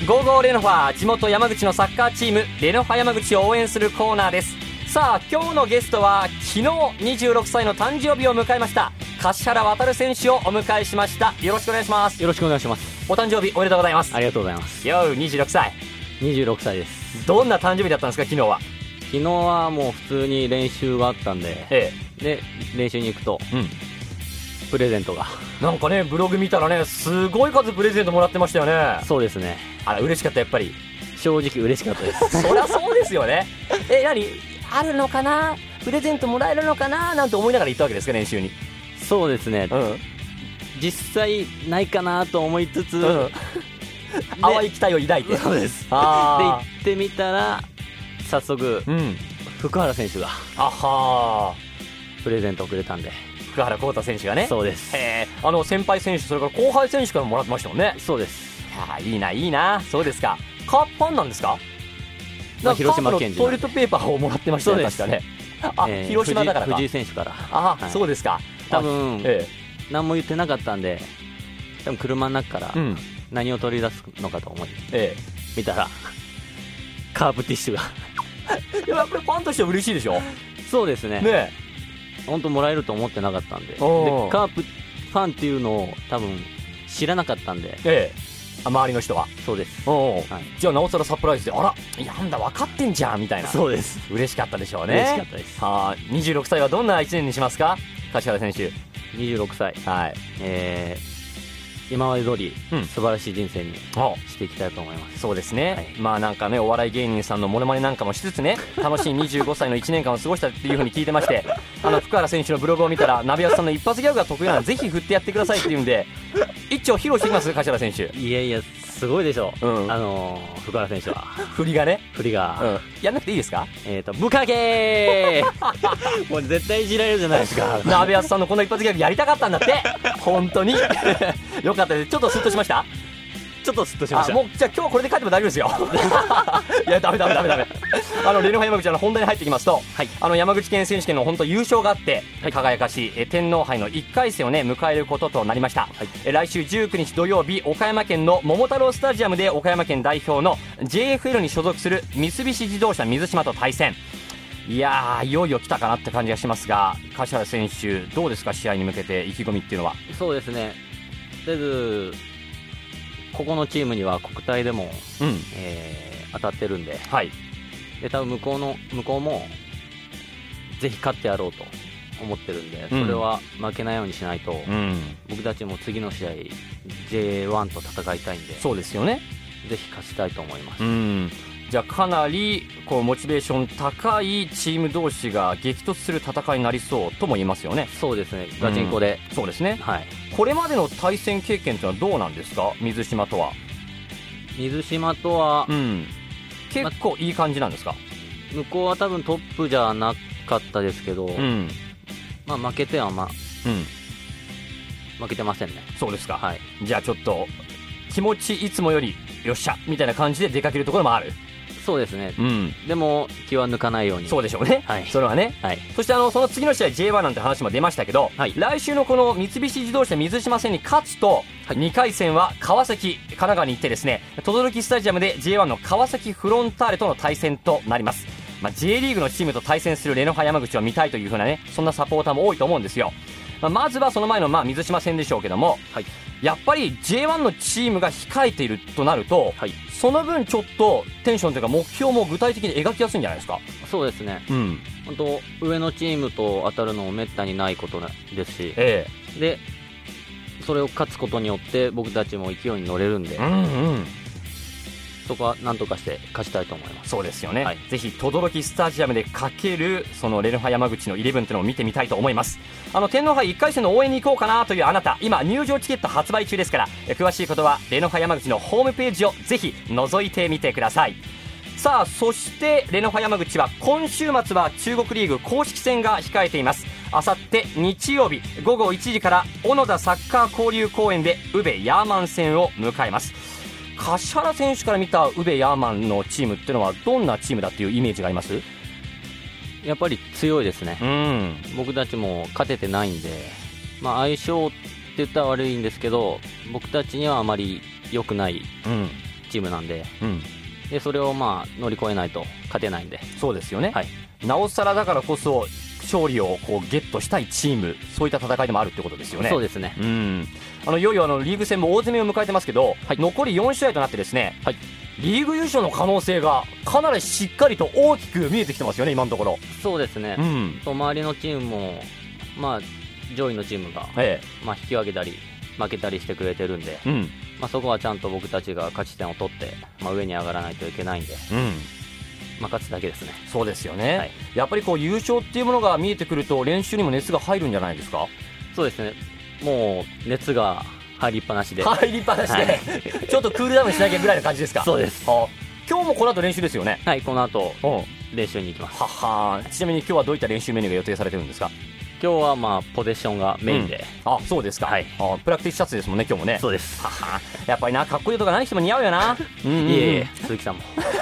ゴーゴーレノファ地元山口のサッカーチームレノファ山口を応援するコーナーです。さあ今日のゲストは昨日26歳の誕生日を迎えました柏原航選手をお迎えしました。よろしくお願いします。 よろしくお願いします。 お誕生日おめでとうございます。 ありがとうございます。 よ26歳 26歳です。 どんな誕生日だったんですか昨日は。 昨日はもう普通に練習があったんで、で練習に行くと、プレゼントがなんかねブログ見たらねすごい数プレゼントもらってましたよね。 そうですね。 あら嬉しかった。やっぱり正直嬉しかったですそりゃそうですよね。何あるのかなプレゼントもらえるのかななんて思いながら行ったわけですか練習に。 そうですね、実際ないかなと思いつつ、 淡い期待を抱いて。 そうです。で行ってみたら早速、福原選手がプレゼントをくれたんで。 福原浩太選手がね。 そうです。 先輩選手それから後輩選手からもらってましたもんね。 そうです。 いいないいな。そうですか。カープファンなんですか。 広島県人トイレットペーパーをもらってましたね。確かね。広島だからか。 藤井選手から。 そうですか。 多分、何も言ってなかったんで多分車の中から何を取り出すのかと思い、見たらカープティッシュがやっぱりファンとしては嬉しいでしょ。 そうですね。本当もらえると思ってなかったんで、カープファンっていうのを多分知らなかったんで、 周りの人は。そうです。じゃあなおさらサプライズで、あらなんだ分かってんじゃんみたいな。 そうです。 嬉しかったでしょうね。 嬉しかったです。 26歳はどんな1年にしますか柏原選手。 26歳、今まで通り素晴らしい人生にしていきたいと思います。 そうですね、なんかねお笑い芸人さんのモノマネなんかもしつつね楽しい25歳の1年間を過ごしたっていう風に聞いてまして福原選手のブログを見たら鍋安さんの一発ギャグが得意なのでぜひ振ってやってくださいっていうんで一丁披露してきます柏原選手。 いやいやすごいでしょ、福原選手は振りが、 やんなくていいですか。 ブカゲーもう絶対いじられるじゃないですか鍋安さんのこの一発ギャグやりたかったんだって本当によかったです。ちょっとスッとしました。 ちょっとスッとしました。 もうじゃあ今日はこれで帰っても大丈夫ですよいやダメレノファ山口本題に入ってきますと、山口県選手権の本当優勝があって、輝かしい天皇杯の1回戦をね迎えることとなりました。来週19日土曜日岡山県の桃太郎スタジアムで岡山県代表の JFL に所属する三菱自動車水島と対戦。いやいよいよ来たかなって感じがしますが柏原選手どうですか試合に向けて意気込みっていうのは。 そうですね、とりあえずここのチームには国体でも、当たってるんで、で多分向こうもぜひ勝ってやろうと思ってるんで、それは負けないようにしないと、僕たちも次の試合 J1 と戦いたいんで。 そうですよね。 ぜひ勝ちたいと思います。 じゃあかなりモチベーション高いチーム同士が激突する戦いになりそうとも言えますよね。 そうですね、ガチンコで。 そうですね、これまでの対戦経験というのはどうなんですか。水島とは結構いい感じなんですか。 向こうは多分トップじゃなかったですけど、負けては負けてませんね。 そうですか。じゃあちょっと気持ちいつもよりよっしゃみたいな感じで出かけるところもある。 そうですね、でも気は抜かないように。 そうでしょうね、それはね、そしてその次の試合 J1 なんて話も出ましたけど、来週のこの三菱自動車水島戦に勝つと、2回戦は川崎神奈川に行ってですね轟スタジアムで J1 の川崎フロンターレとの対戦となります。J リーグのチームと対戦するレノファ山口を見たいという風なねそんなサポーターも多いと思うんですよ。まずはその前の水島戦でしょうけども、やっぱり J1 のチームが控えているとなると、その分ちょっとテンションというか目標も具体的に描きやすいんじゃないですか。 そうですね、本当上のチームと当たるのもめったにないことですし、でそれを勝つことによって僕たちも勢いに乗れるんで、そこは何とかして勝ちたいと思います。 そうですよね、ぜひ轟スタジアムでかけるそのレノファ山口の11というのを見てみたいと思います。天皇杯1回戦の応援に行こうかなというあなた、今入場チケット発売中ですから、詳しいことはレノファ山口のホームページをぜひ覗いてみてください。さあそしてレノファ山口は今週末は中国リーグ公式戦が控えています。あさって日曜日午後1時から小野田サッカー交流公園で宇部ヤーマン戦を迎えます。柏原選手から見た宇部ヤーマンのチームっていうのはどんなチームだっていうイメージがあります？ やっぱり強いですね、僕たちも勝ててないんで、相性って言ったら悪いんですけど僕たちにはあまり良くないチームなんで、でそれを乗り越えないと勝てないんで。 そうですよね、なおさらだからこそ勝利をゲットしたいチーム、そういった戦いでもあるってことですよね。 そうですね。 いよいよリーグ戦も大詰めを迎えてますけど、残り4試合となってですね、リーグ優勝の可能性がかなりしっかりと大きく見えてきてますよね、今のところ。 そうですね、周りのチームも、上位のチームが、引き分けたり負けたりしてくれてるんで、そこはちゃんと僕たちが勝ち点を取って、上に上がらないといけないんで、勝つだけですね。 そうですよね、やっぱり優勝っていうものが見えてくると練習にも熱が入るんじゃないですか。 そうですね、もう熱が入りっぱなしで、ちょっとクールダウンしなきゃぐらいの感じですか。 そうです。 今日もこの後練習ですよね。 この後練習に行きます。 ちなみに今日はどういった練習メニューが予定されてるんですか。 今日はポゼッションがメインで。 そうですか。プラクティスシャツですもんね、今日もね。 そうです。 やっぱりな、かっこいいとか何しても似合うよな。 鈴木さんも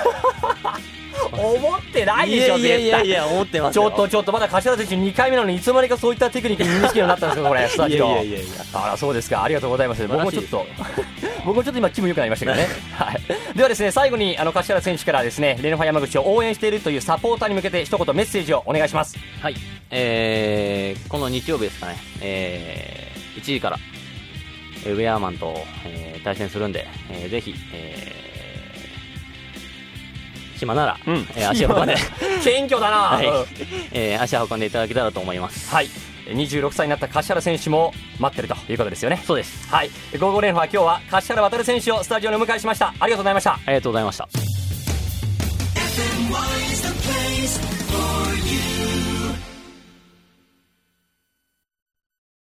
思ってないでしょ。 いや思ってますよ。 ちょっとまだ柏選手2回目なのにいつまでかそういったテクニックに身につけるようになったんですか、これスタジオ。そうですか、ありがとうございます。僕もちょっと今気分良くなりましたけどね。ではですね、最後に柏原選手からですね、レノファ山口を応援しているというサポーターに向けて一言メッセージをお願いします。 この日曜日ですかね、1時からウェアーマンと、対戦するんで、ぜひ、暇なら、足を運んで謙虚だな、 足を運んでいただけたらと思います。 26歳になった柏原選手も待ってるということですよね。 そうです。 55連覇、今日は柏原航選手をスタジオにお迎えしました。ありがとうございました。 ありがとうございました。